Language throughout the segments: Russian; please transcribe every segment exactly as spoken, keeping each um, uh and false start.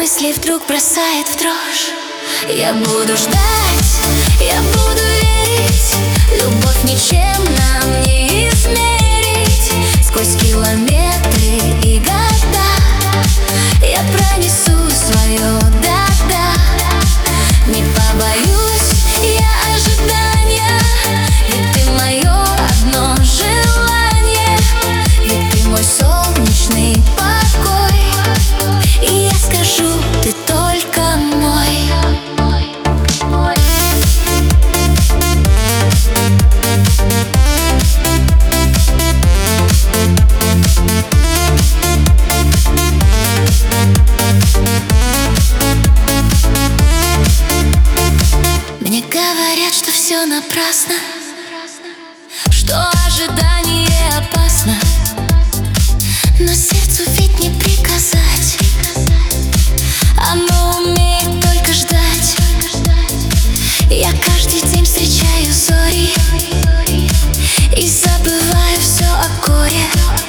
мысли вдруг бросает в дрожь. Я буду ждать, я буду верить, любовь ничем нам не измерить. Сквозь километры и года я пронесу свое да-да. Не побоюсь я ожидания, ведь ты мое одно желание, ведь ты мой солнечный покой. И я скажу, ты только мой. Мне говорят, что все напрасно, что ожидание опасно, но сердцу ведь не приказать, оно умеет только ждать. Я каждый день встречаю зори и забываю все о горе.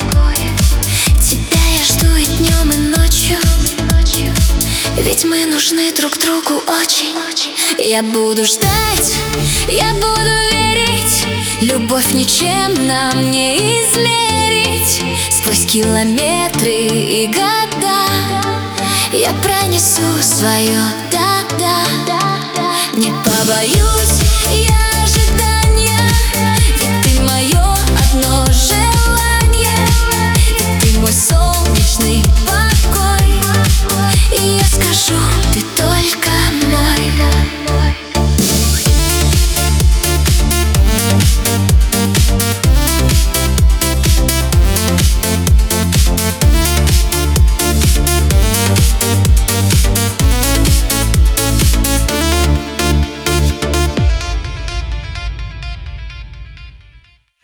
Тебя я жду и днем, и ночью, ведь мы нужны друг другу очень. Я буду ждать, я буду верить, любовь ничем нам не измерить. Сквозь километры и года я пронесу свое да-да. Не побоюсь я